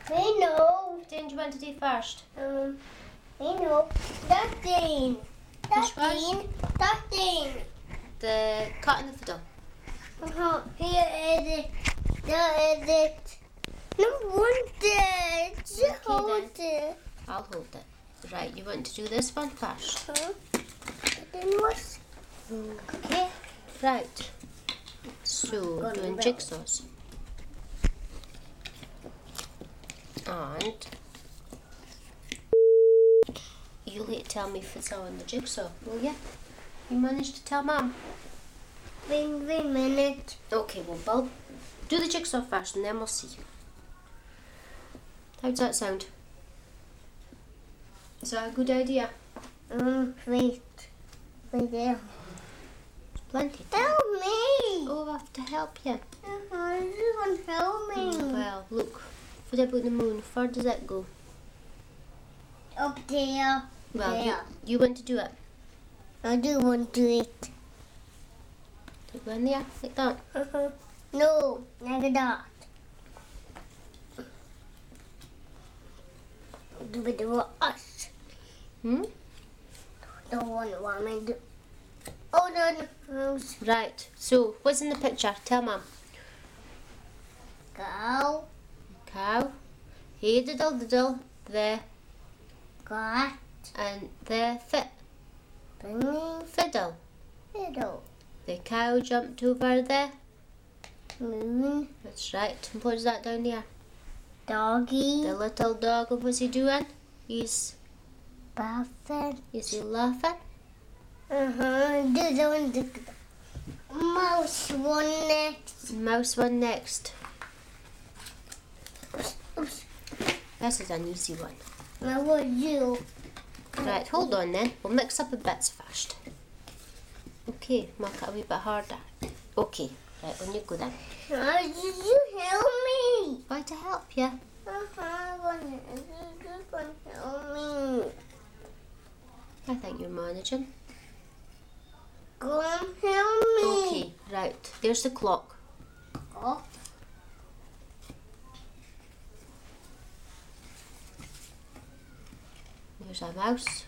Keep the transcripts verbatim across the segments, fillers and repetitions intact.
I know. What do you want to do first? Um, I know. That thing. That Which one? thing. That thing. The cut and the fiddle. Uh-huh. Here is it. There is it. No wonder. Just Okay, hold it. I'll hold it. Right, you want to do this one first? Huh? Then what's... Okay. Right. So, Gonna doing build. jigsaws. And you'll need to tell me if it's on the jigsaw, will you? You managed to tell Mum? Wait, wait a minute. Okay, well, Bill, do the jigsaw first and then we'll see. How does that sound? Is that a good idea? Um, wait. Wait there. There's plenty of time. Help me. Oh, I have to help you. Uh-huh. You won't help me. Well, look, what about the moon? How far does that go? Up there. Well, you, There. you want to do it. I do want to do it. So go in there, like that. Uh-huh. No, like that. Do it with us. Hmm? Don't want what I do. Oh, no, no. Right, so what's in the picture? Tell Mum. Go. Cow. Hey diddle diddle. The Got. and the fit. Bringing Fiddle. fiddle. The cow jumped over the. Moon. That's right. And what's that down there? Doggy. The little dog. What's he doing? He's. Buffet. Is he laughing? Uh-huh. Do the one. The mouse one next. Mouse one next. Oops. This is an easy one. Now what you? Right, hold on then. We'll mix up the bits first. Okay, make it a wee bit harder. Okay, right, on you go then. How did you help me? Why to help you? Uh-huh. One. Just one help me. I think you're managing. Go and help me. Okay, right. There's the clock. Oh. There's a mouse.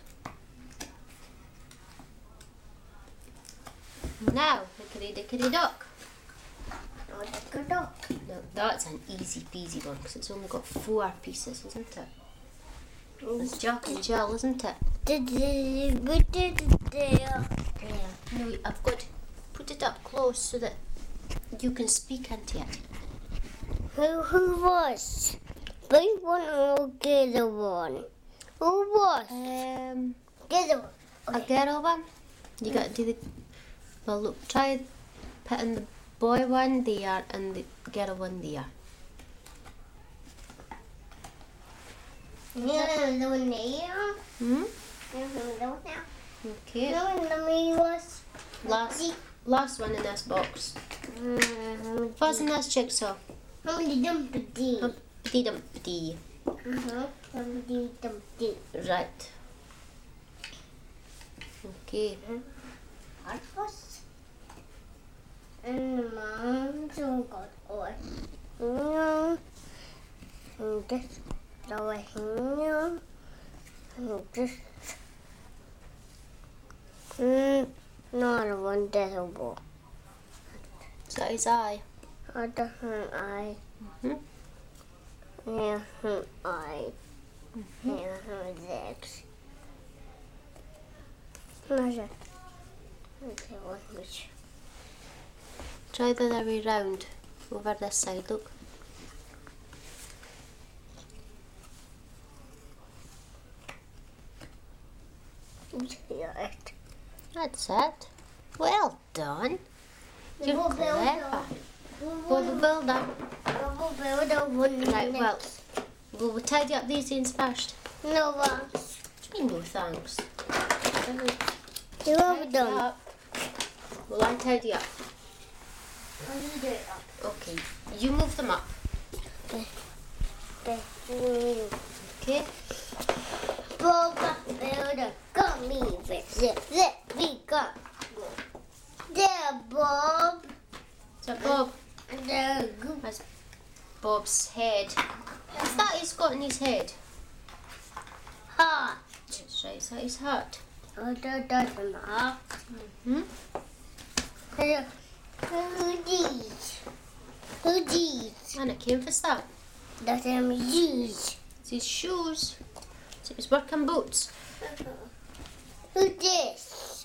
Now, hickory dickory dock. Oh, the good dog. Now, that's an easy peasy one because it's only got four pieces, isn't it? It's Jack and Jill, isn't it? Did we did there? Yeah. No, I've got to put it up close so that you can speak into it. Who who was? Big one or get the one? Who was? Um, Get the one. a girl one. You got to do the. Well, look, try putting the boy one there and the girl one there. Yeah, the one there. Hmm. Yeah, the one there. Okay. No, the me was. Last, last one in this box. Mm, What's in this jigsaw? How many dumpty? Humpty Dumpty. Uh-huh. Dumpty dumpty. Right. Okay. What was? And the mom's all got oil. No. And this over here. And this. Mm, not one decimal. Is that his eye? Other hand eye. Mhm. Yeah, hand eye. Yeah, hand legs. Measure. Okay, one which. Try the other way round. Over this side, look. Yeah, it. That's it. Well done. You're We'll build clever. a- Well, the builder. We'll build a one Right, well, next. we'll tidy up these ends first. No, uh, What do you mean, no thanks? you have Tidy done. up. Well, I tidy up. How do you do it? Okay, you move them up. Okay. Mm. Okay? Bob builder, come me visit. Zip, we got. There, Bob. So, Bob, There, go. that's Bob's head. Is that his got in his head? Heart. That's right, is that his heart? Oh, that doesn't heart. Hmm? Hello. Who these? Who these? And I came for that. That's them these. It's his shoes. It's his working boots. Who this?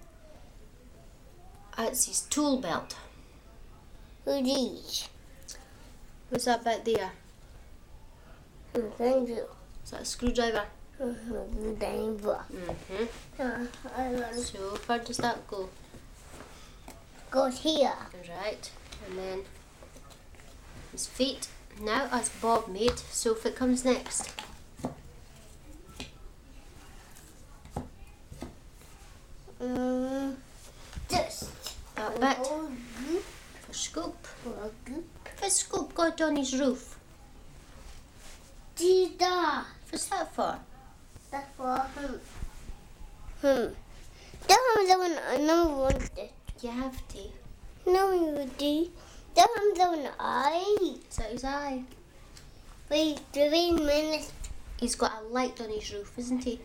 Uh, it's his tool belt. Who these? What's that back there? Oh, thank you. Is that a screwdriver? Good neighbor. Mm-hmm. Uh, I want So where does that go? goes here. Right, and then his feet. Now as Bob made, Sophie comes next. Um, this. That bit Oh, good. for Scoop. Oh, good. For Scoop got on his roof. See that? What's that for? That's for him. Hmm. That one's the one I never wanted. You have to. No, you do. That one's the one I. Is that his eye? Wait, three minutes. He's got a light on his roof, isn't he?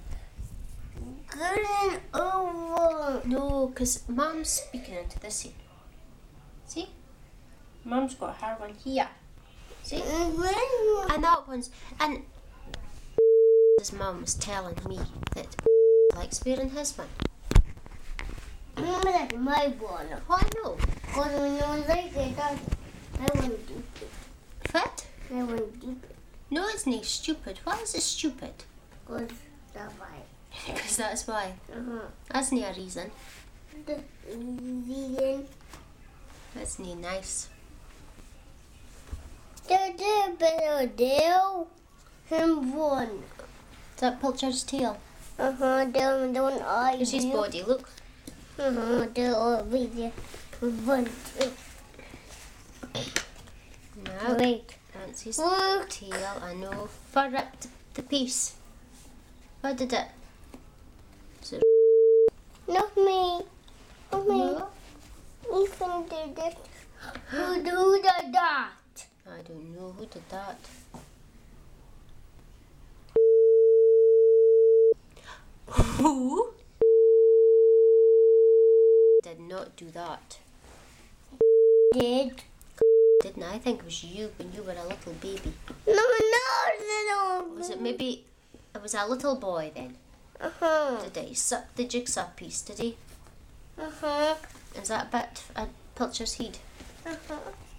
Good over. No, because Mum's speaking into this here. See? Mum's got her one here. See? And when you And that one's... And his mum was telling me that likes wearing his one. remember that my one. Oh, I know. Because when I was like it, I I wouldn't do it. Fit? I wouldn't do it. No, it's not stupid. Why is it stupid? Because that's why. Because that's why. Uh-huh. That's not a reason. The vegan. That's not nice. There's a better deal. Him one. Is that Pilcher's tail? Uh-huh, the the one I Here's his do. body, look. Uh-huh, the old video. One, two. No. Wait. That's his Look. tail, I know. But ripped the piece. What did it? Is it Not me. Not me. no? Ethan did it. Who do the dot? I don't know who did that. Who did not do that? Did. Didn't I? I think it was you when you were a little baby. No, no, little. Was it maybe it was a little boy then? Uh-huh. Did he suck the jigsaw piece? Did he? Uh-huh. Is that a bit a Pilcher's head? Uh-huh.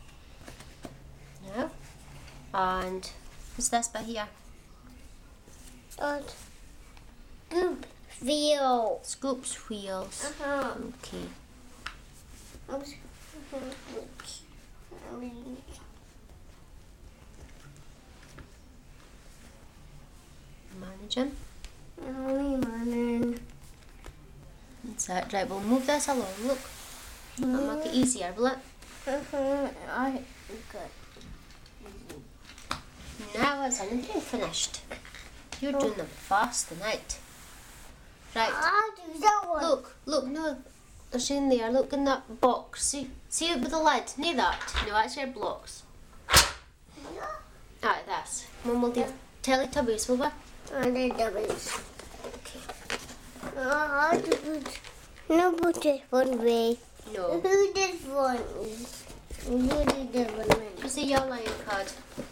No. And what's this bit here? Dot. Goop. Feel. Scoop's wheels. Uh-huh. Okay. Oops. Manage him. Morning. That's it. Right, we'll move this along. Look. That'll make it easier, will it? Uh-huh. I good. Now it's anything finished. You're doing them fast tonight. Right. I do that one. Look, look, no. There's in there. Look in that box. See, see it with the lid. Near that. No, that's your blocks. Ah, this. Mum will do Teletubbies, will we? I did doubles. Okay. I do put. No, put it one way. No. Who did one? You did the one. Who's the yellow card?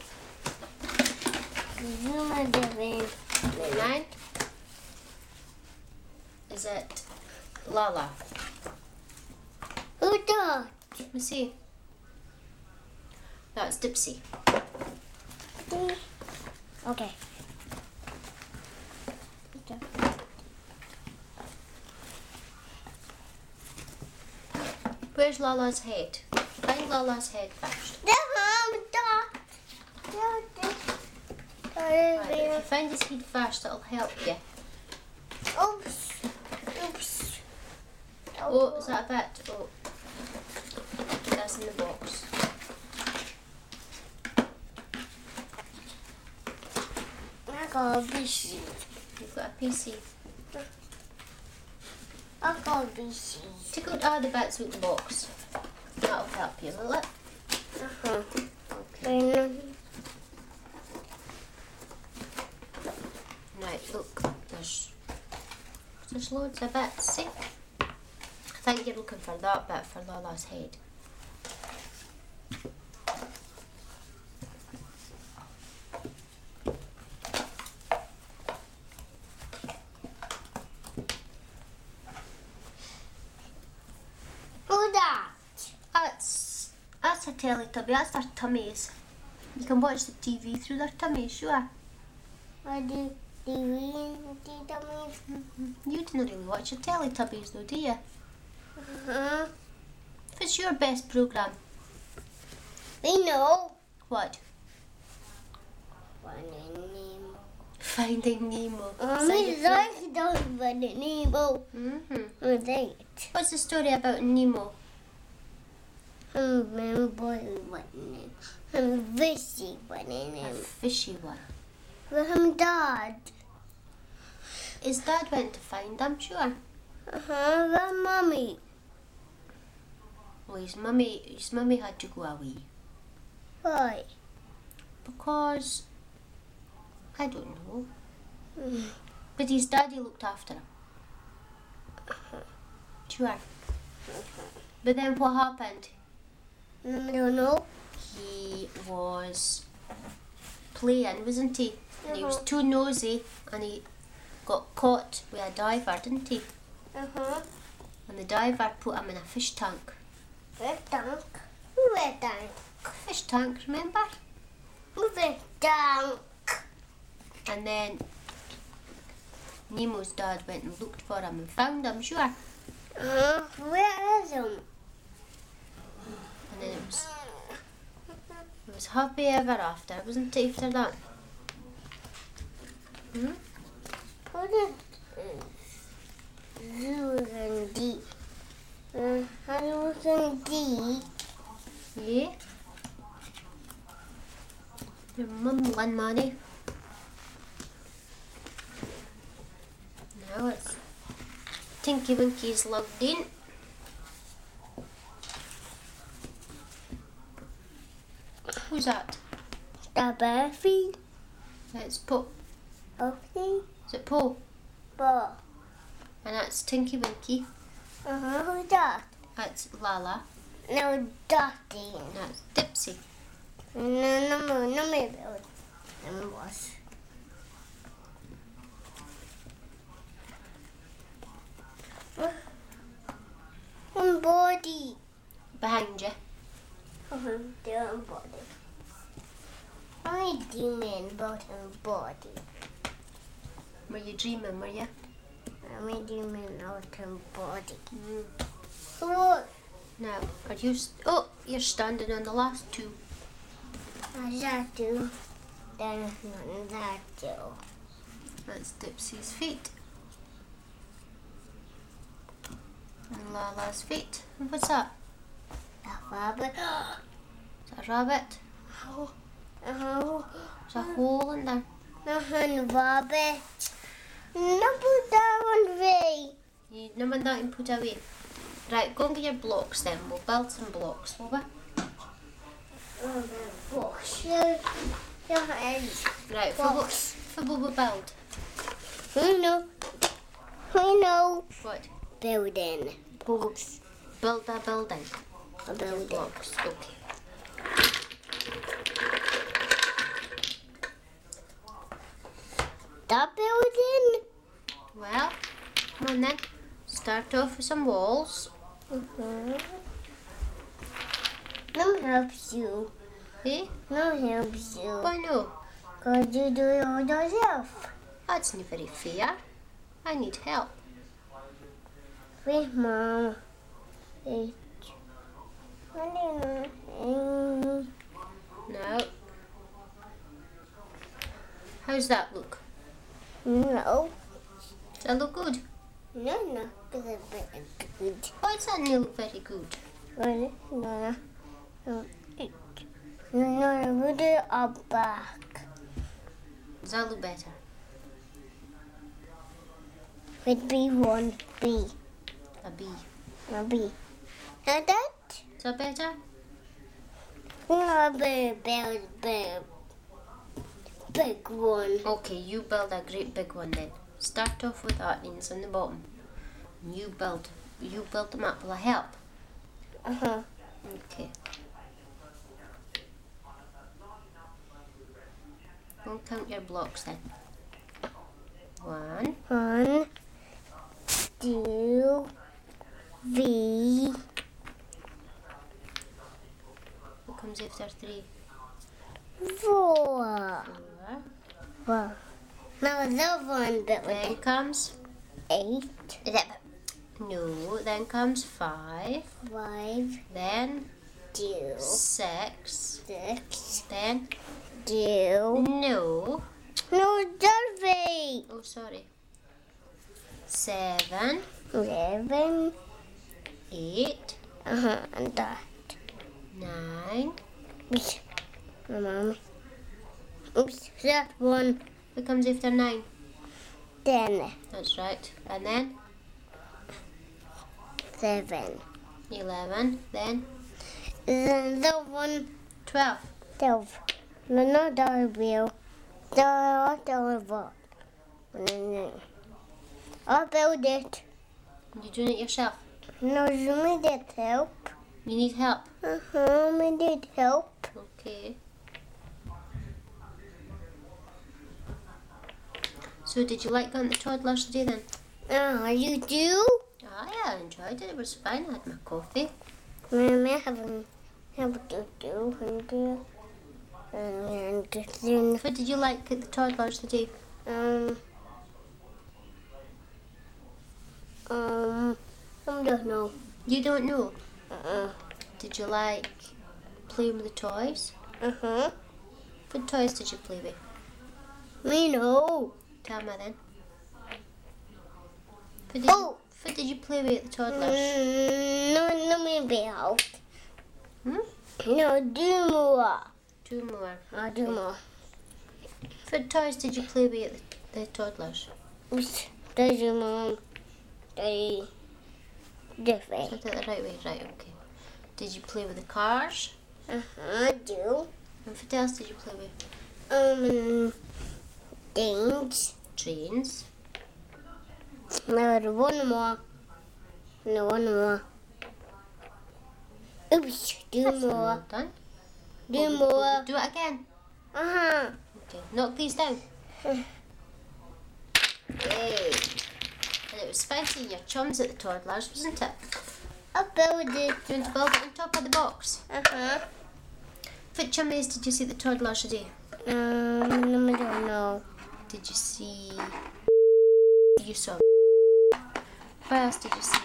You made the one. Nine. Is it Lala? Who did? Let me see. That's Dipsy. Okay. Where's Lala's head? Find Lala's head first. The home dot. Right, if you find his head first, it'll help you. Oops. Oops. Oh, is that a bit? Oh, that's in the box. I got a B C. You've got a P C. I got a B C. Take out all the bits out the box. That'll help you, will it? Uh-huh. Okay. there's there's loads of bits. See? I think you're looking for that bit for Lala's head. Who's that? That's that's a Teletubby. That's their tummies. You can watch the T V through their tummies, sure. What do do you do dummies? You didn't really watch your Teletubbies though, do you? Uh-huh. What's your best programme? We know. What? Finding Nemo. Finding Nemo. Um, we like those Finding Nemo. Mm-hmm. We like it. What's the story about Nemo? I remember what name. I'm fishy what A name. fishy one. With him dad. His dad went to find him, sure. Uh-huh. With mommy. Well, his mummy, his mummy had to go away Why? because I don't know. Mm. But his daddy looked after him. Sure. But then what happened? I don't know. He was playing, wasn't he? And he was Uh-huh. too nosy and he got caught with a diver, didn't he? Uh-huh. And the diver put him in a fish tank. Red tank. Red tank. Fish tank, remember? Red tank. And then Nemo's dad went and looked for him and found him, sure. Uh, where is him? And then it was, it was happy ever after, wasn't it, after that? Hmm? What is Zoo and D? Uh, how and D? Yeah? You're mumbling, Manny. Now it's Tinky Winky's logged in. Who's that? The Buffy. It's Po. Okay. Is it Po? Bo. And that's Tinky Winky. Uh-huh. Who's that? That's Lala. No, Dotty. And that's Dipsy. No, no, no, no, maybe. No, was. One body. Behind you. Uh-huh. The body. I demon bottom body. Were you dreaming, were you? I'm demon bottom body. Mm. What? Now, are you... St- oh, you're standing on the last two. What's that do? Then not that do. That's Dipsy's feet. And Lala's feet. And what's that? The rabbit. Is that a rabbit? Oh. Oh. There's a hole in there. Nothing rabbit. No, put that one away. You never that and put away. Right, go and get your blocks then. We'll build some blocks, will we? Oh, the box. Yeah, yeah, Right, for what, for what we build? I know. I know. What? Building. Books. Build a building. A building. Blocks, okay. That building? Well, come on then. Start off with some walls. Mm-hmm. No helps you. Eh? No helps you. Why no? Because you do it all yourself. That's not very fair. I need help. With mom. With no. No. How's that look? No. Does that look good? No, no. It's a bit good. Why does that not look very good? No, no, no. No, no, put it up back. Does that look better? With B one, B. A B. A B. And that? Is that better? No, big, big, big. Big one. Okay, you build a great big one then. Start off with onions on the bottom. You build, you build them up. Will I help? Uh huh. Okay. We'll count your blocks then. One. One, two, three. What comes after three? Four. Four. Four. Now the one that Then was comes eight, is that no. Then comes five. five, Then two, six. six, Then two. no. No, Derby. Oh, sorry. Seven. Eleven. Eight. Uh huh. And that. Nine. Oops. My mommy. Oops. That one. What comes after nine? Ten. That's right. And then Seven. eleven. Then Then the one. twelve. Twelve. No, no, Derby. The Derby. I built it. You doing it yourself? No, you need help. You need help. Uh huh. We need help. Okay. So did you like going to toddlers today then? Ah, you do? Oh, yeah, I enjoyed it. It was fine. I had my coffee. We haven't have to do and do and then What did you like at the toddlers today? um um I don't know. You don't know. Uh Did you like playing with the toys? uh huh. What toys did you play with? We know. Tell me then. What did, Oh. you, what did you play with at the toddlers? Mm, no, no, maybe help. Hmm? No, do more. Two more. I'll do more. What toys did you play with at the, the toddlers? Oops. Does your mom? They different. Is that the right way? Right, okay. Did you play with the cars? Uh huh. Do And what else did you play with? um things. Trains. No, one more. No, one more. Oops, do more. Well done. Do Will we- more. will we Do it again. Uh-huh. Okay. Knock these down. Yay. And it was fun seeing your chums at the toddlers, wasn't it? I built it. Do you want to build it on top of the box? Uh-huh. What chummies did you see at the toddlers today? Um, I don't know. Did you see... You saw... What else did you see?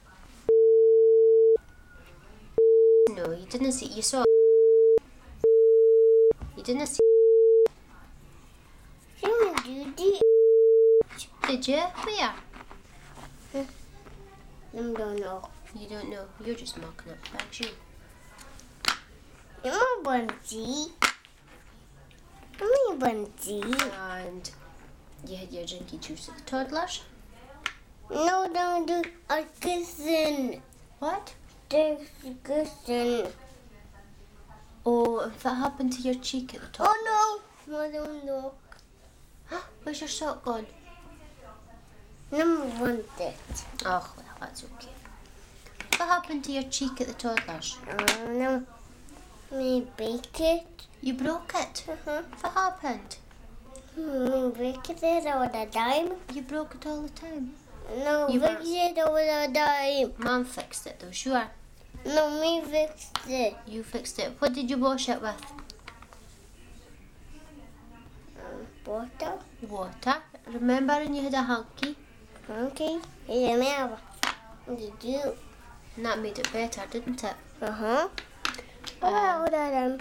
No, you didn't see... You saw... You didn't see... You do this. Did you? Where? I don't know. You don't know. You're just mocking up. Thanks you. I'm a bunsy. I'm a bunsy. And you had your drinky juice at the toddlers. No, don't do a kissing. What? There's kissing. Oh, and what happened to your cheek at the toddlers? Oh no. I don't know. Where's your sock gone? Number one it. Oh, well, that's okay. What happened to your cheek at the toddlers? Oh no. We bake it. You broke it. Uh-huh. What happened? We bake it all the time. You broke it all the time. No, You fix it all the time. Mum fixed it though, sure. No, me fixed it. You fixed it. What did you wash it with? Um, water. Water. Remember when you had a hanky? Okay. Remember. Did you? And that made it better, didn't it? Uh-huh. What about them?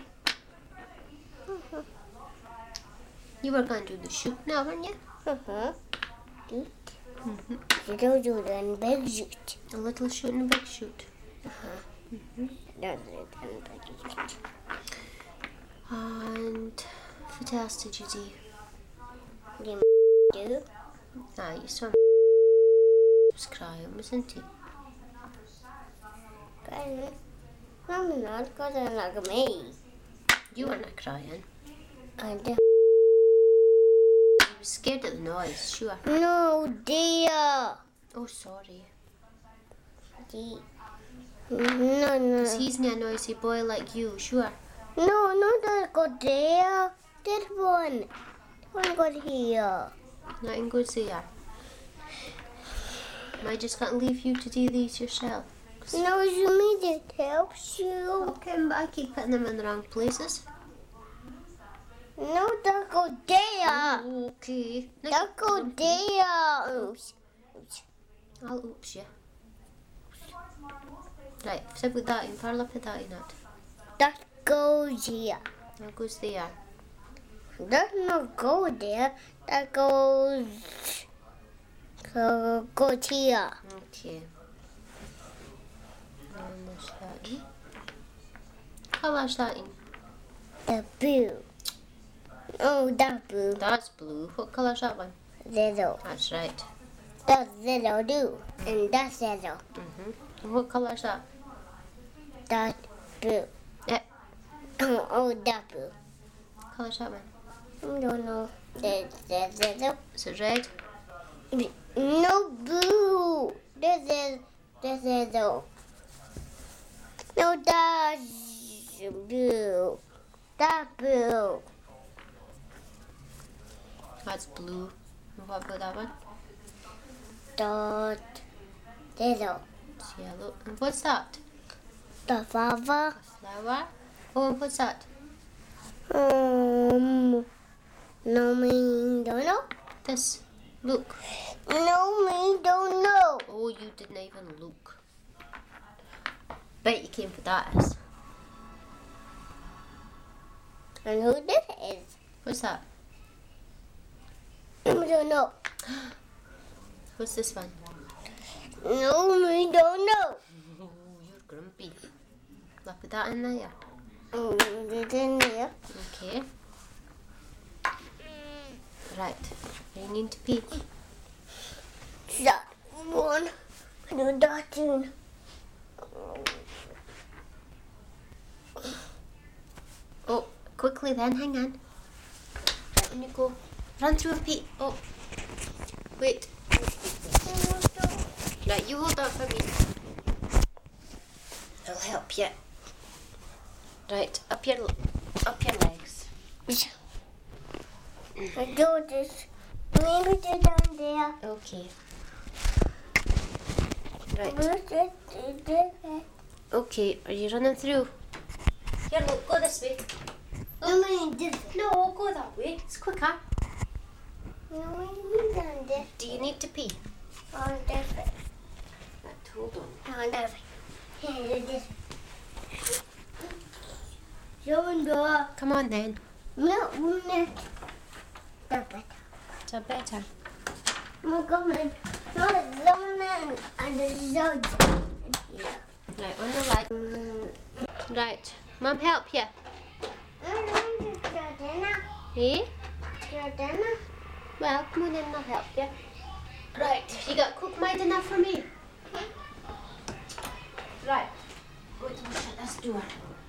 You were going to do the shoot now, weren't you? Uh-huh. Shoot. Mm-hmm. You don't do the big shoot. A little shoot and a big shoot. Don't do the big shoot. And what else did you do? You do? Ah, you saw was crying, wasn't he? Crying. I'm not crying like me. You were not crying. I do. He was was scared of the noise, sure. No, dear. Oh, sorry. The- No, no. 'Cause he's not a noisy boy like you, sure. No, no, that go there. This one. One got here. Nothing goes there. Am I just going to leave you to do these yourself? No, you need it helps you. Okay, but I keep putting them in the wrong places. No, that go there. Okay. Now That go there. Oops. I'll oops you. Right, so put that in. Farla put that in it. That goes here. That goes there. That not go there. That goes. Go, go here. Okay. And there's that in. Colour's that in? The blue. Oh, that blue. That's blue. What colour's that one? Little. That's right. That's little blue. And that's little. Mm-hmm. And what colour's that? That blue. Yep. Oh, that blue. What colour's that one? I don't know. There's, there's little. Is it red? No blue. This is this is no. No, that's blue. That blue. That's blue. And what about that one? That little. It's yellow. And what's that? The flower. Flower. Oh, and what's that? Um. No, me don't know. This. Look. No, me don't know. Oh, you didn't even look. Bet you came for that is. And who this is? What's that? I don't know. What's this one? No, me don't know. Oh, you're grumpy. I'll put that in there. Mm, it's in there. Okay. Right. You need to pee. That one. Do that soon. Oh, quickly then, hang on. Right, when you go, run through and pee. Oh, wait. Right, you hold that for me. I'll help you. Right, up your, up your legs. I do this. Maybe do down there. Okay. Right. Where's it? Is it? Okay, are you running through? Here, look, go this way. No, me this. No, go that way. It's quicker. No, me down this. Do you need to pee? On this. Right, hold on. On this. Here, do this. Don't go. Come on then. No, no. Stop it. Is that better? I'm coming. No, it's coming. And the zone. Right, on the leg. Mm. Right, Mum, help you. I want to go dinner. Eh? Go dinner. Well, come on in, I'll help you. Right, you got to cook my dinner for me. Right. Go to shut this door.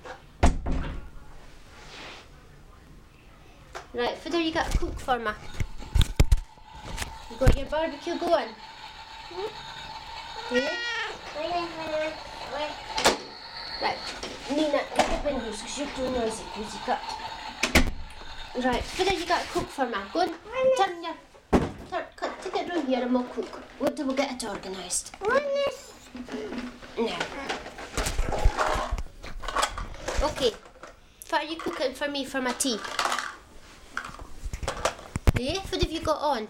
Right, Fiddle, you got to cook for me. You got your barbecue going? Yeah? Right, Nina, get the windows because you're too noisy, Cozy Cut. Right, Fiddle, you got to cook for me. Go and turn your... Turn, cut, take it round here and we'll cook. We'll, we'll get it organised. Now. Okay, what are you cooking for me for my tea? Eh? What have you got on?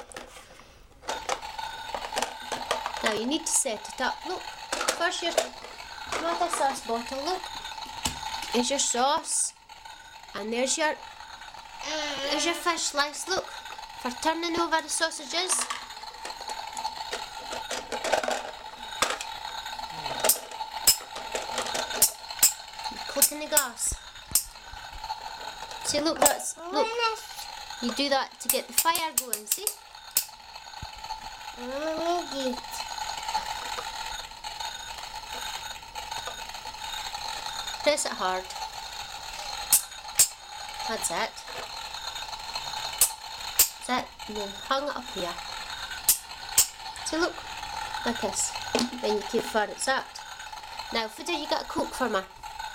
Now you need to set it up. Look, first your tomato sauce bottle. Look, there's your sauce, and there's your there's your fish slice. Look, for turning over the sausages. Clicking the gas. See, look, that's look. You do that to get the fire going. See? Press it hard. That's it. That's it. and then hang it up here. So look, like this. Then you can far it's out. Now, Fooder, you got a Coke for me.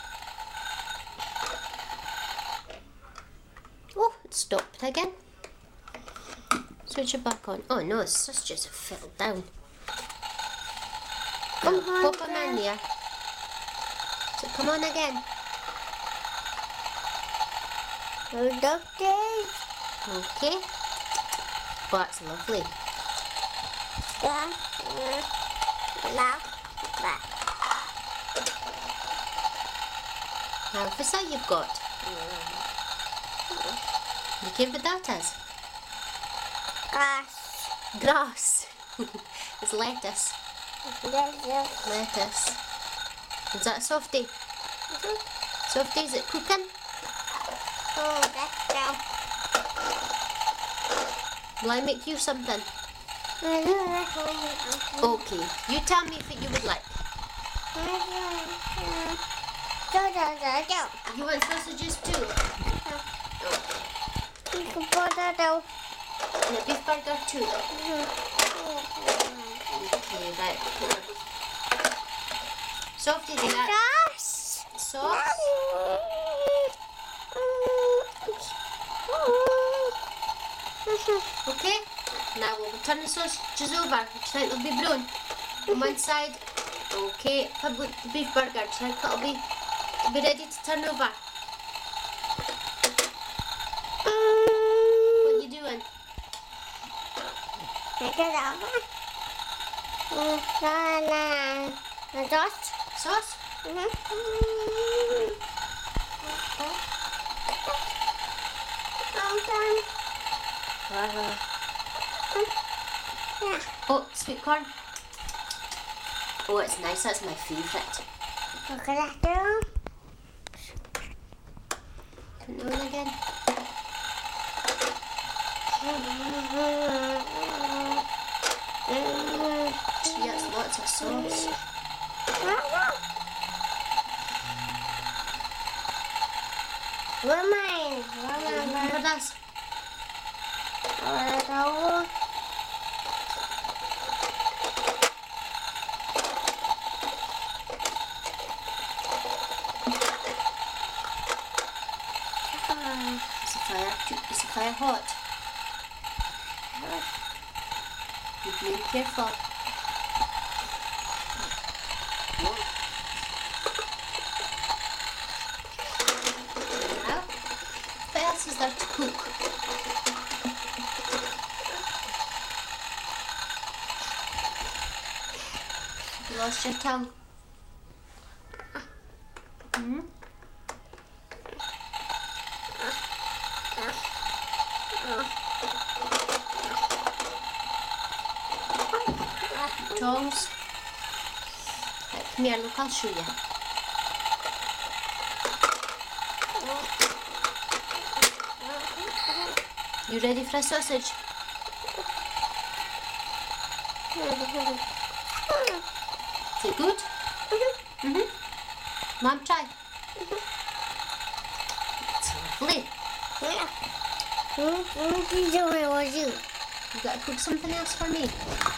Oh, it stopped again. Switch it back on. Oh no, the sausages have fell down. Come Now, on, pop them in there. So come on again. The doctor. Okay. Oh, that's lovely. Yeah. Now, back. Now, what's that you've got? You came with that as? Grass. Grass. It's lettuce. Yes. Lettuce. Is that softy? Softy, is it cooking? Oh, that's down. Will I make you something? Mm-hmm. Okay, you tell me what you would like. You want sausages too? And a beef burger too? Okay, right. Softy, do that. Sauce. Okay, now we'll turn the sausages over. Do you think they'll be brown? On one side. Okay, how about the beef burger? Do you think it'll be, be ready to turn over? What are you doing? Sauce? Oh, sweet corn. Oh, it's nice. That's my favourite. Turn it on again. Gee, that's lots of sauce. Woman, Remember this? woman, Is the fire, too- is the fire hot? You're being careful. Now, what else is there to cook? You lost your tongue. Hmm? Tongs. Right, come here, look, I'll show you. You ready for a sausage? Is it good? Mm-hmm. Mom, try. It's lovely. You gotta cook something else for me.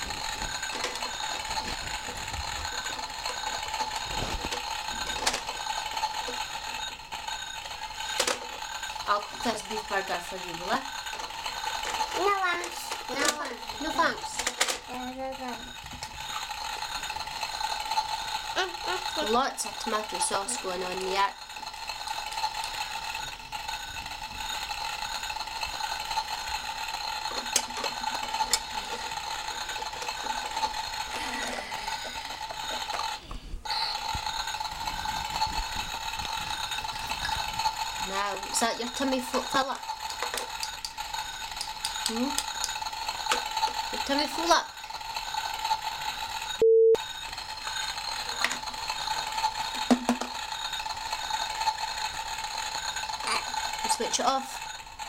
I'll cook this beef burger for you, will I? No thanks. Lots of tomato sauce going on here. Now, is that your tummy full up? Hmm? Your tummy full up? Switch it off.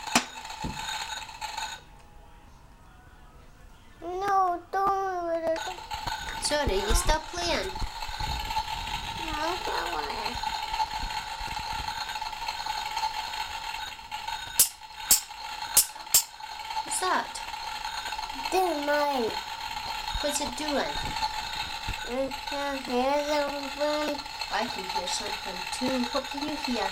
No, don't. Sorry, you still playing? No, don't worry. What's that? Do mine. What's it doing? I can hear something. I can hear something too. What can you hear?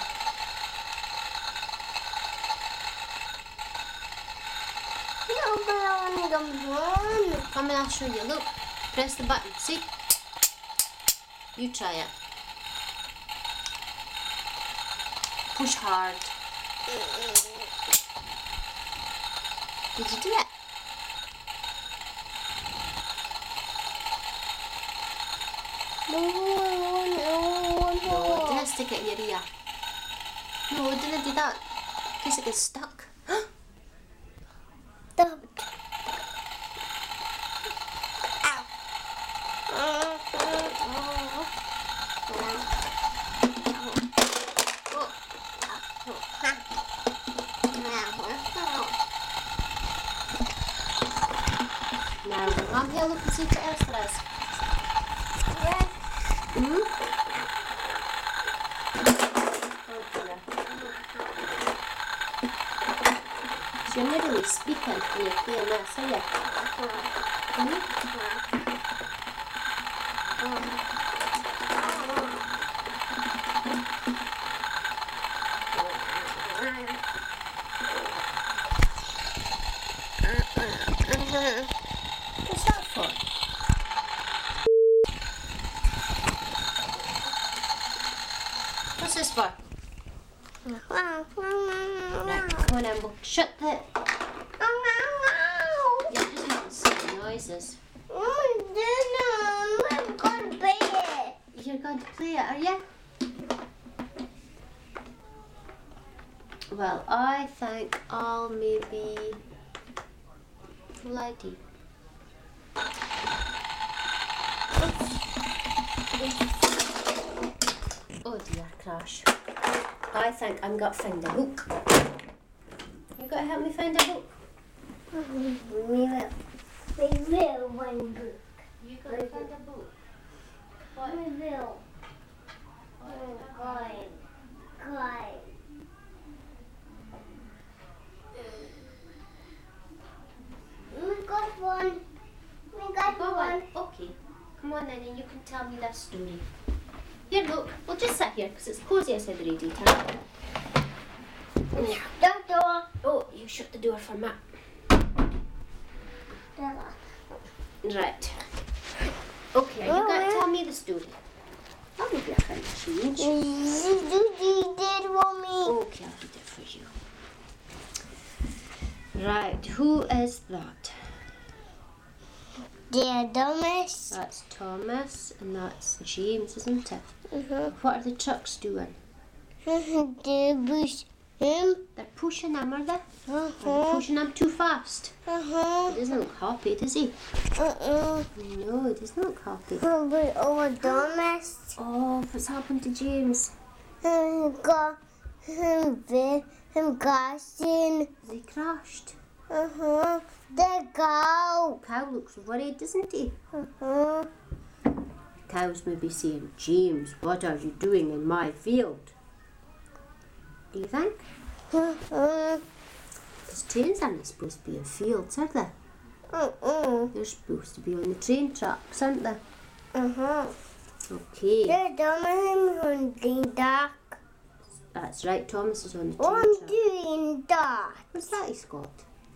No, but I want to come home. Come and I'll show you. Look, press the button. See? You try it. Push hard. Did you do it? No, no, no, No, no. didn't stick it in your ear. No, didn't do that. In case it gets stuck. Stop. Now, I'm here looking to see what else there is. Hmm? Oh dear. So you're not really speaking when you're playing this, are you? Hmm? What's that for? What's this for? Right, come on then, we'll shut the... You're just making silly noises. You're going to play it, are you? Well, I think I'll maybe... Lighty. Oh dear, crash. I think I'm going to find a book. You got to help me find a book? We will. We will one book. You got to find a book. What? We will. Oh, God. God. We got one. We got Go one. on. Okay. Come on then and you can tell me that story. Here, look. We'll just sit here because it's cosy outside the radiator. The door. Oh, you shut the door for Matt. Right. Okay, you got to tell me the story. I'll give you a kind of change. You did want me. Okay, I'll read it for you. Right, who is that? Dear Thomas. That's Thomas and that's James, isn't it? Uh-huh. What are the trucks doing? The bush. Him. They're pushing him, are they? Are they Uh-huh. pushing him too fast? Uh-huh. He doesn't look happy, does he? Uh-uh. No, he doesn't look happy. But over Thomas. Oh, what's happened to James? Him got him bit him gassing. Has he crashed? Uh-huh. The cow. Cow looks worried, doesn't he? Uh-huh. Cow's maybe saying, James, what are you doing in my field? Do you think? Uh-huh. Because trains aren't supposed to be in fields, are they? Uh-uh. They're supposed to be on the train tracks, aren't they? Uh-huh. Okay, The Thomas hunting duck. that's right, Thomas is on the train I'm track. doing that. What's that he's got?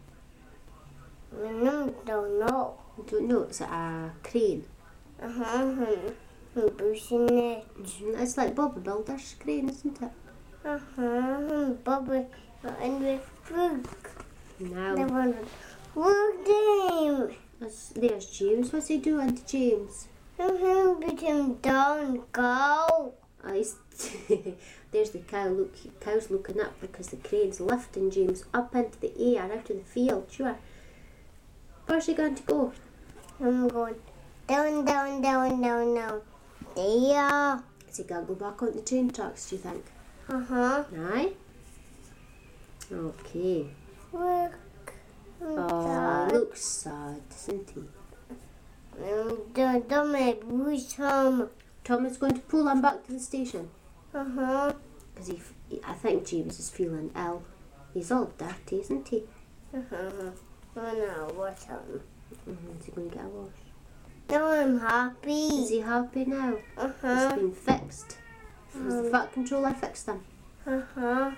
I don't know. I don't know, it's a crane. Uh-huh. I'm pushing it. Mhm, It's like Bob the Builder's crane, isn't it? Uh-huh. Bubble. And we look. The Now, one. Look them. that's, there's James. What's he doing to James? Uh-huh. Put him down. Go. Oh, he's there's the cow. Look, cow's looking up because the crane's lifting James up into the air, out of the field. Sure. Where's he going to go? I'm going down, down, down, down, down. There. Is he going to go back on the train tracks, do you think? Uh-huh. Aye? Okay. Look. Oh, he looks sad, doesn't he? Don't, don't make push him. Tom is going to pull him back to the station. Uh-huh. Because he, f- I think James is feeling ill. He's all dirty, isn't he? Uh-huh. Oh no, what's up? Mm-hmm. Is he going to get a wash? Now I'm happy. Is he happy now? Uh-huh. It's been fixed. It was the fat controller fixed him. Uh-huh.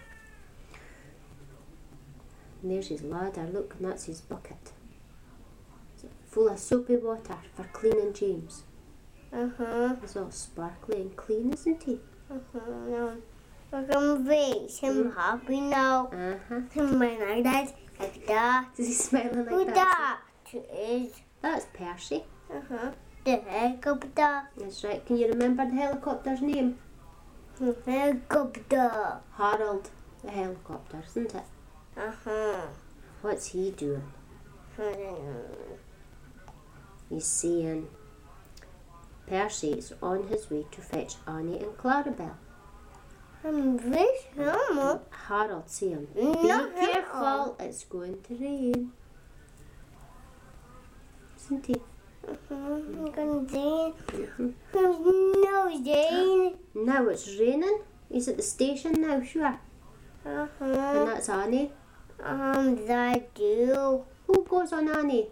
And there's his ladder. Look, and that's his bucket. It's full of soapy water for cleaning James. Uh-huh. He's all sparkly and clean, isn't he? Uh-huh. Now, look at my face. I'm happy now. Uh-huh. I'm like that. Like that. Is he smiling like Who that? that is? That's Percy. Uh-huh. The helicopter. That's right. Can you remember the helicopter's name? The helicopter. Harold the helicopter, isn't it? Uh-huh. What's he doing? I don't know. He's saying Percy's on his way to fetch Annie and Clarabelle. I'm fish, Mama. Harold saying, be No, careful, it's going to rain. Isn't he? Uh-huh. I'm gonna rain. Mhm. There's no rain. Now it's raining. He's at the station now, sure. And Uh-huh. that's Annie. Um, that do. Who goes on Annie?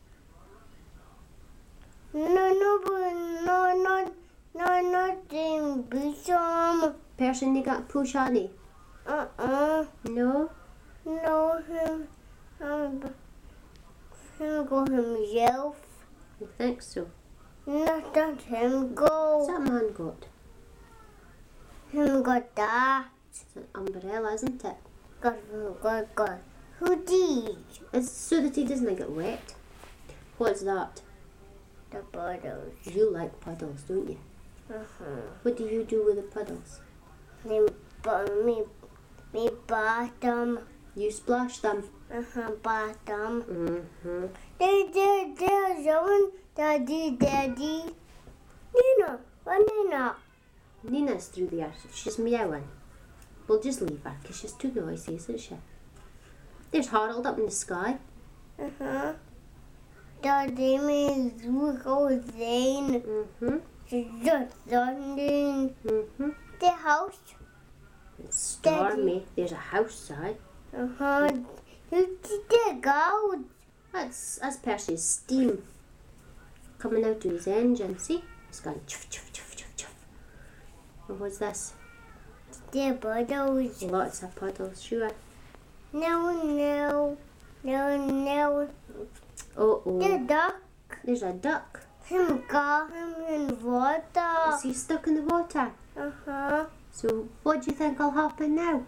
No, no, but no, not, no, not in Bisham. Person you got to push Annie? Uh-uh. No? No, him, um, him go himself. You think so? Not that him What's go. that man got? Him got that. It's an umbrella, isn't it? Got, got, got. Who did? It's so that he doesn't get wet. What's that? The bottles. You like puddles, don't you? Uh-huh. What do you do with the puddles? Me, bu- me, me bottom. You splash them. Uh-huh, bottom. Mm-hmm. There, there, there's someone. Daddy, daddy. Nina, what Nina? Nina's through there. She's meowing. We'll just leave her because she's too noisy, isn't she? There's Harold up in the sky. Uh-huh. Daddy, me, look over there. Mm-hmm. The thunder. Mm-hmm. The house. It's stormy. There's a house side. Uh-huh. You did the gold. That's, that's Percy's steam coming out of his engine. See? It's going chuff, chuff, chuff, chuff, chuff. And what's this? The bottles. Lots of puddles, sure. No, no. No, no. Uh-oh. The duck. There's a duck. Him got him in water. Is he stuck in the water? Uh-huh. So what do you think will happen now?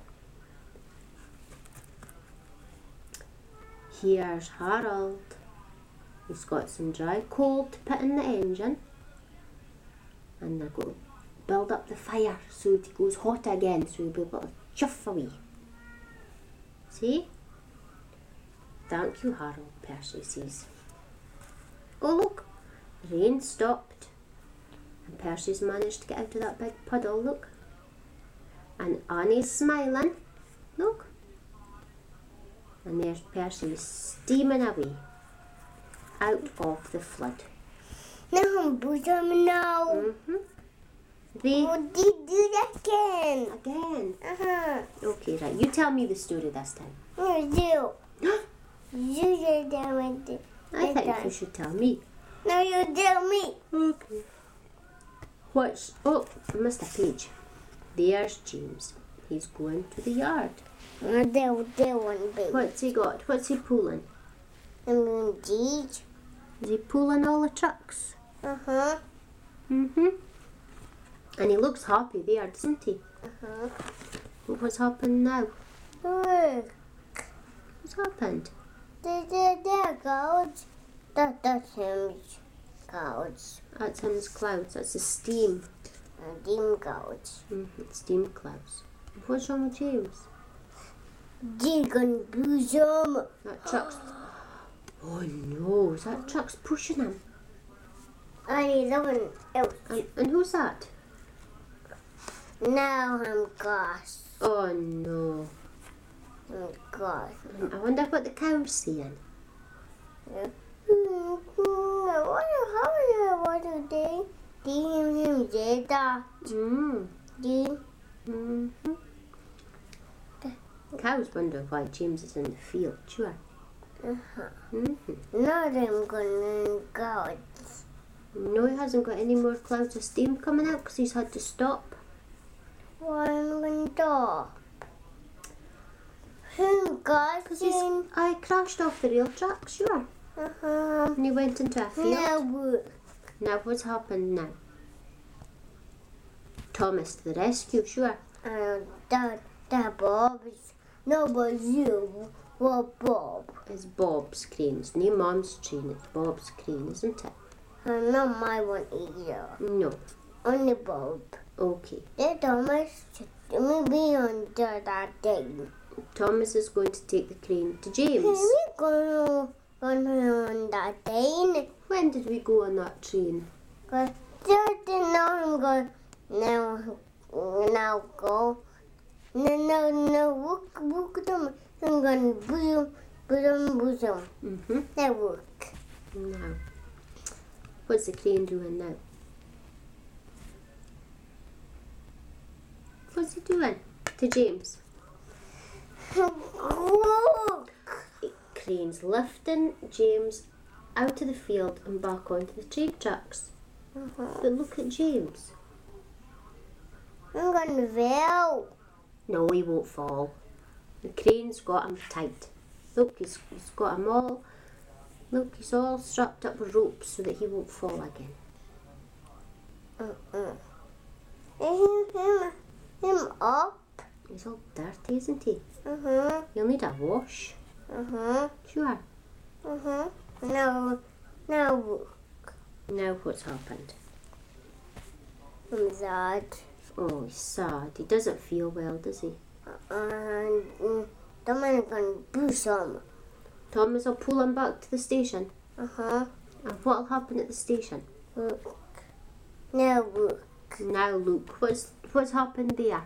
Here's Harold. He's got some dry coal to put in the engine. And they're going to build up the fire so it goes hot again, so he'll be able to chuff away. See? Thank you, Harold, Percy says. Oh, look. The rain stopped. And Percy's managed to get out of that big puddle, look. And Annie's smiling. Look. And there's Percy steaming away out of the flood. Now I'm bosom now. Mm-hmm. The Oh, did do that again. again. Uh-huh. Okay, right. You tell me the story this time. You do. You did that with it. I think you should tell me. No, you tell me. Okay. What's... Oh, I missed a page. There's James. He's going to the yard. No, there, there one baby. What's he got? What's he pulling? I'm going to teach. Is he pulling all the trucks? Uh-huh. Mm-hmm. And he looks happy there, doesn't he? Uh-huh. But what's happened now? Look. What's happened? There, there, there goes. That, that's him. Clouds. That's him's clouds. That's the steam. And dim clouds. Mm-hmm. Steam clouds. What's wrong with James? Deacon bosom. That truck's... Oh no, is that truck's pushing him? I need someone else. And, and who's that? Now I'm gosh. Oh no. I'm gosh. I wonder what the cow's saying. Yeah. Hmm, hmm, I wonder how I want to do. Deem him data. Mm. Deem. Mm-hmm. Cows wonder why James is in the field, sure. Uh-huh. Mm-hmm. Now I'm gonna go. No, he hasn't got any more clouds of steam coming out because he's had to stop. Why am I gonna stop? Who got Because he's... in? I crashed off the rail track, sure. Uh-huh. And he went into a field. No. Now what's happened now? Thomas to the rescue, sure. Uh, that, that Bob is... No, but you. What Bob? It's Bob's crane. It's not Mom's train, it's Bob's crane, isn't it? Uh, not my one either. No. Only Bob. Okay. The Thomas let me be on the, that thing. Thomas is going to take the crane to James. Can we go on, on that thing? When did we go on that train? Cause just now I'm going now now go. No no no work work them. I'm gonna boom boom boom. Mm-hmm. That work. Now. What's the crane doing now? What's he doing to James? Look. Crane's lifting James out of the field and back onto the train tracks. Uh-huh. But look at James. I'm gonna fail. No, he won't fall. The crane's got him tight. Look, he's, he's got him all. Look, he's all strapped up with ropes so that he won't fall again. Uh-uh. Him, him, him up. He's all dirty, isn't he? Uh-huh. He'll need a wash. Uh-huh. Sure. Uh-huh. No, no. Now what's happened? I'm sad. Oh, he's sad. He doesn't feel well, does he? And mm, the man gonna do some. Thomas will pull him back to the station. Uh-huh. And what'll happen at the station? Look. Now look. Now look, what's what's happened there?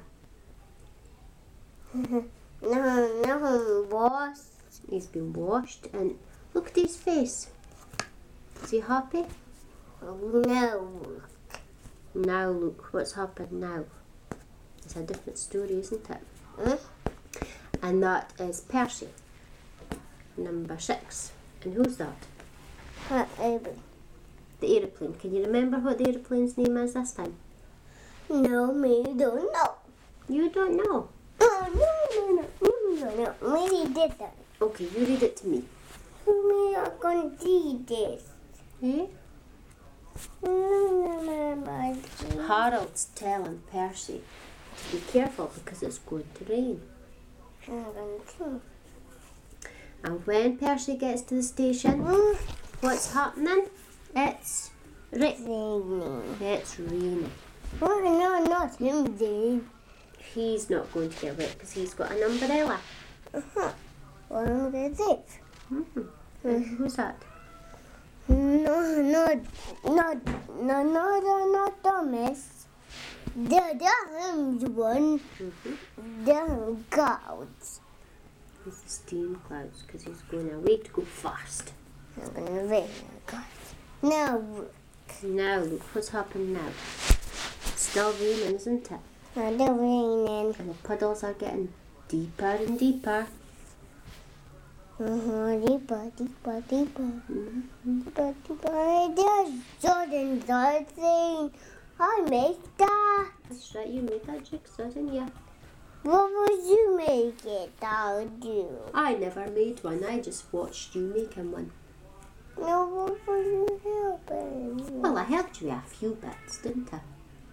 Now, now I'm washed. He's been washed and look at his face. Is he happy? Now look. Now look, what's happened now? It's a different story, isn't it? Hmm? And that is Percy, number six. And who's that? What happened? The aeroplane. Can you remember what the aeroplane's name is this time? No, me don't know. You don't know. Oh, no, no, no, no, no, no. Maybe did that. Okay, you read it to me. We are going to do this. Eh? No, no, no, no, no. Harold's telling Percy to be careful because it's going to rain. I'm going to. And when Percy gets to the station, Mm. what's happening? It's ra- Raining. It's raining. Oh, no, not him, Dave. He's not going to get wet because he's got an umbrella. Uh-huh. What is it? Mm-hmm. And who's that? No, no, no, no, no, no, not Thomas. The, the him's one. Mm-hmm. The clouds. It's the steam clouds because he's going away to go fast. I'm gonna rain. Now, Now look what's happened now. It's still raining, isn't it? now the raining. And the puddles are getting deeper and deeper. Uh-huh, deeper, deeper, deeper. Mm-hmm. Deeper, deeper. There's Jordan Darcy. I make that. That's right, you made that jigsaw, didn't you? What would you make it? I'll do. I never made one, I just watched you making one. No, what would you helping? Well, I helped you a few bits, didn't I?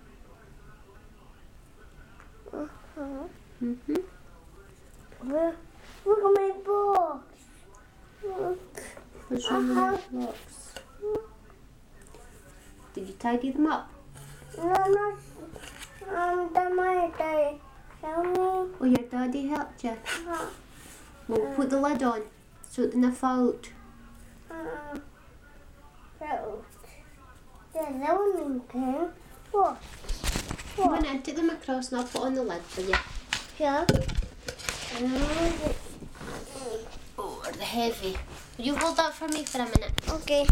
Uh-huh. Mm-hmm. Look, look at my box. Look. What's wrong with your blocks? Did you tidy them up? No, not. Um, the my day. Tell me. Oh, your daddy helped you? Uh, Well, put the lid on so it doesn't fall out. uh, so, there's that one in pen. What? Come on in, take them across and I'll put on the lid for you. Sure. Oh, they're heavy. Will you hold that for me for a minute? Okay.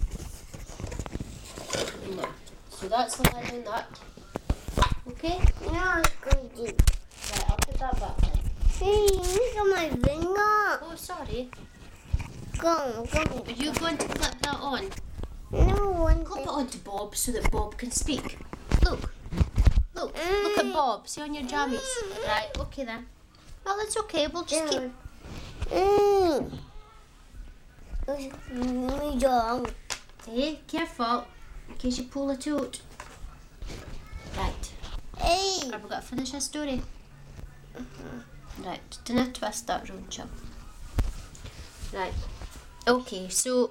No. So that's the lid on that. Okay? Now I'm going to. Right, I'll put that back in. See, look at my finger. Oh, sorry. Go, go. Are you going to clip that on? No one. Clip it onto Bob so that Bob can speak. Look. Look. Look at Bob. See on your jammies. Right, okay then. Well, it's okay. We'll just keep... Mm. Me dog. Hey, careful. In case you pull it out. Right. Hey. Have we got to finish our story? Mm-hmm. Right. Do not twist that round, chum. Right. Okay, so...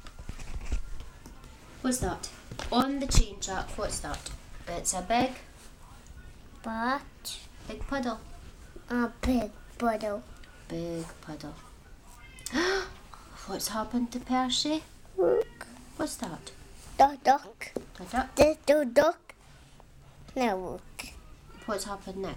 What's that? On the train track, what's that? It's a big... But Big puddle. a big puddle. Big puddle. What's happened to Percy? Look. What's that? The duck. The duck. The, the duck. Now look. What's happened now?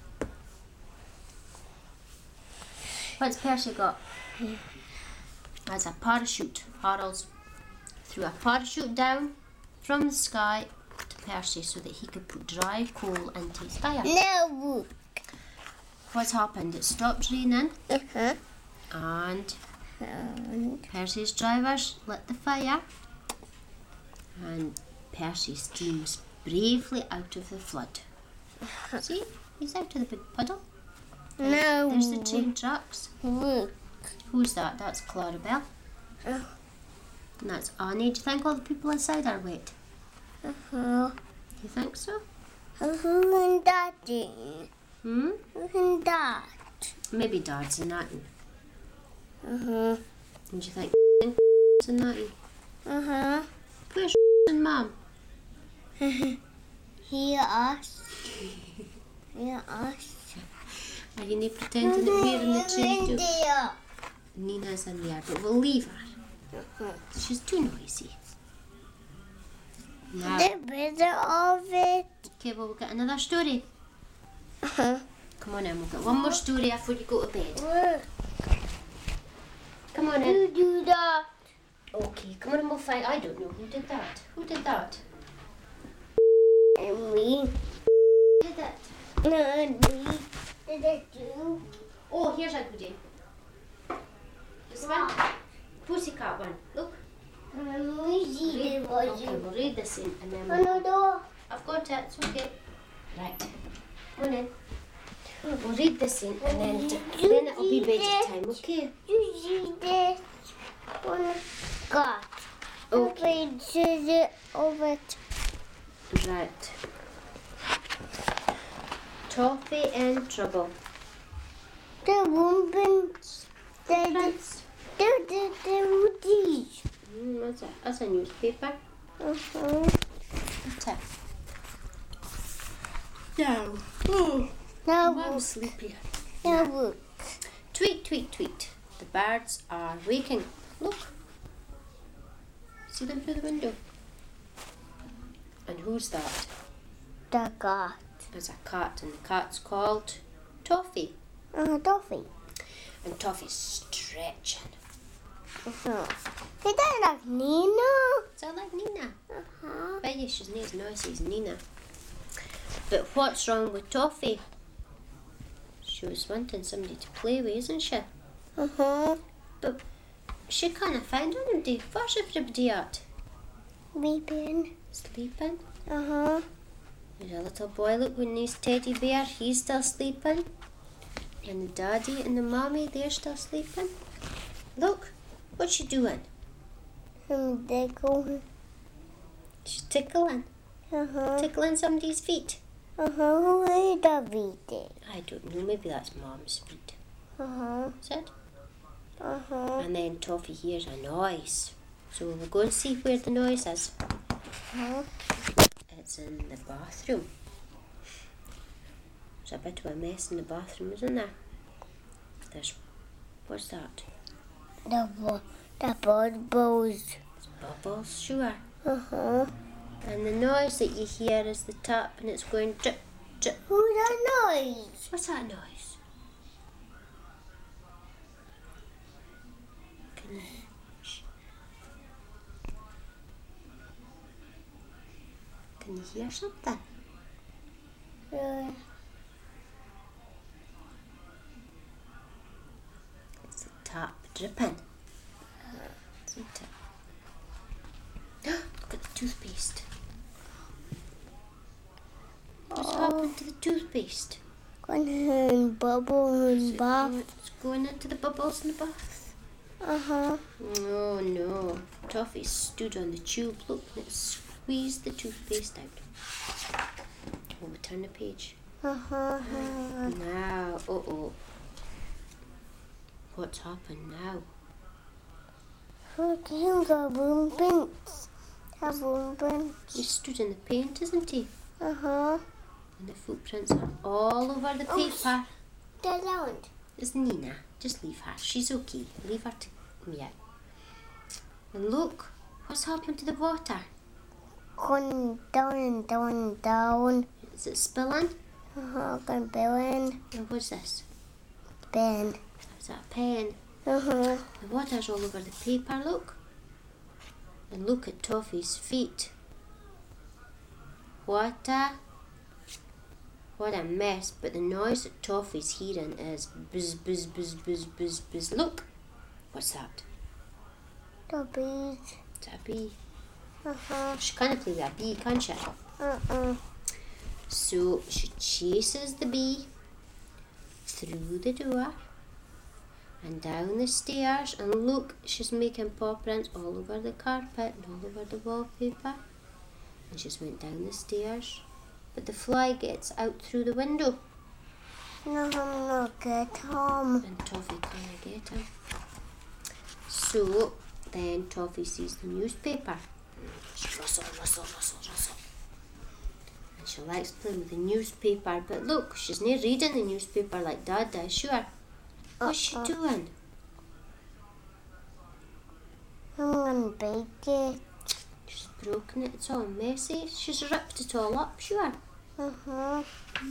What's Percy got? That's a parachute. Harold's threw a parachute down from the sky to Percy so that he could put dry coal into his fire. Now look. What's happened? It stopped raining Uh-huh. and And Percy's drivers lit the fire and Percy steams bravely out of the flood. See? He's out of the big puddle. now There's the train tracks. look. Who's that? That's Clarabelle. Uh. And that's Annie. Do you think all the people inside are wet? Uh-huh. You think so? Who and Daddy? Hmm? Who and Dad? Maybe Dad's in that. Uh-huh. And do you think in that? Uh-huh. Where's and Mum? Hear us. Hear us. Are you not pretending that we're in the train too? There. Nina's in there, but we'll leave her. Uh-huh. She's too noisy. Now, The better of it. okay, well, we'll get another story. Uh-huh. Come on in, we'll get one more story before you go to bed. Look. Come on in. You do that. Okay, come on and we'll find. I don't know who did that. Who did that? And we Who did that? and we did it too. Oh, here's a goodie. This one? Pussycat one. Look. And we see Read, the was okay, you. we'll read this in and then we'll... Another. I've got it, it's okay. Right. Come on in. We'll read this in and then, then it'll be bedtime, okay? You see this one got. Okay. Okay, choose it over it. Right. Toffee in trouble. The woman said Prince. the the the woodies. Mm, what's that? That's a newspaper. Uh-huh. What's that? No. Oh, Now I'm look. sleepy. Now look. Tweet, tweet, tweet. The birds are waking. Look. See them through the window. And who's that? The cat. There's a cat, and the cat's called Toffee. Uh, Toffee. And Toffee's stretching. Uh-huh. Is that like Nina? Is that like Nina? Uh-huh. Bet you she's not as noisy as Nina. But what's wrong with Toffee? She was wanting somebody to play with, isn't she? Uh-huh. But she can't find anybody. Where's everybody at? Weeping. Sleeping. Uh-huh. There's a little boy, look, with his teddy bear, he's still sleeping. And the daddy and the mommy, they're still sleeping. Look, what's she doing? And they go. She's tickling. Uh-huh. Tickling somebody's feet. Uh-huh. Who is the weeping? I don't know, maybe that's Mom's feet. Uh-huh. Is it? Uh-huh. And then Toffee hears a noise. So we'll go and see where the noise is. Uh-huh. It's in the bathroom. There's a bit of a mess in the bathroom, isn't there? There's, what's that? The bo- the bubbles. It's bubbles, sure. Uh-huh. And the noise that you hear is the tap, and it's going drip, drip. Who's the noise? What's that noise? Can you, shh. Can you hear something? Uh, It's the tap dripping. toothpaste? What's Oh. happened to the toothpaste? Going in bubble and bath. It's going into the bubbles in the bath. Uh-huh. Oh no. Toffee stood on the tube, look, and it squeezed the toothpaste out. Oh, we turn the page. Uh-huh. Now, uh-oh. What's happened now? Look, he's got boom prints. Have boom He prints. stood in the paint, isn't he? Uh-huh. And the footprints are all over the Oh, paper. They're round. It's Nina. Just leave her. She's okay. Leave her to me out. And look, what's happened to the water? Going down and down and down. Is it spilling? Uh-huh. Going billing. And what's this? Ben. Is that a pen? Uh-huh. The water's all over the paper, look. And look at Toffee's feet. What a, what a mess. But the noise that Toffee's hearing is buzz, buzz, buzz, buzz, buzz, buzz. Look. What's that? The bees. Is that a bee? Uh-huh. She can't play with a bee, can she? Uh-uh. So she chases the bee through the door and down the stairs, and look, she's making paw prints all over the carpet and all over the wallpaper. And she's went down the stairs, but the fly gets out through the window No, I'm not get home. and Toffee can't get him. So then Toffee sees the newspaper. She rustle, rustle, rustle, rustle. And she likes playing with the newspaper, but look, she's not reading the newspaper like Dad does, sure. What's she Uh-uh. doing? I'm gonna bake it. She's broken it, it's all messy. She's ripped it all up, sure. Uh-huh.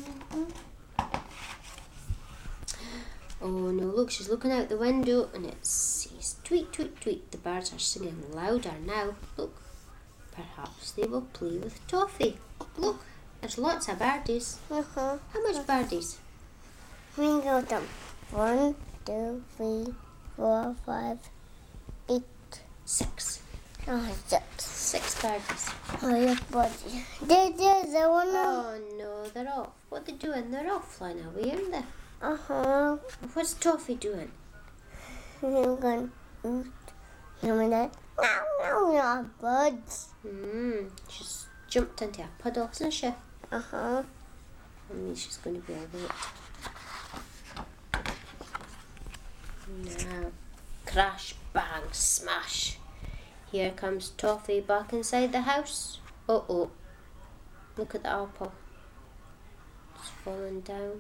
Oh no, look, she's looking out the window and it says tweet, tweet, tweet. The birds are singing louder now. Look, perhaps they will play with Toffee. Look, there's lots of birdies. Uh-huh. How much birdies? We got them. One, two, three, four, five, eight. Six. Oh, six. Six birdies. Oh, yes, buddy. There, there's the one. Oh no, they're off. What are they doing? They're off flying away, aren't they? Uh-huh. What's Toffee doing? I'm going to hear me that. No, no, no, buds. Hmm, she's jumped into a puddle, isn't she? Uh-huh. I mean, she's going to be all wet. Now, crash, bang, smash. Here comes Toffee back inside the house. Uh-oh. Look at the apple. It's falling down.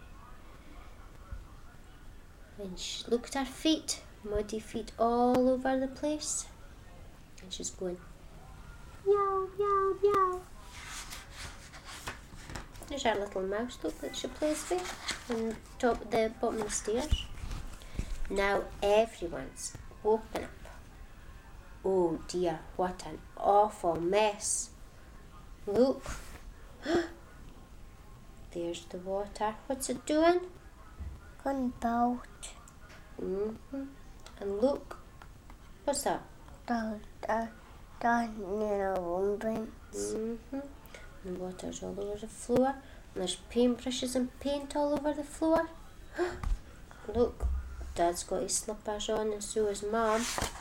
And she, look at her feet. Muddy feet all over the place. And she's going, meow, meow, meow. There's our little mouse, look, that she plays with on top, the bottom of the stairs. Now everyone's woken up. Oh dear, what an awful mess. Look. There's the water. What's it doing? Going about. Mm-hmm. And look. What's that? The, the, the, you know, one Mm-hmm. And water's all over the floor. And there's paintbrushes and paint all over the floor. Look. Dad's got his slippers on and so is Mum.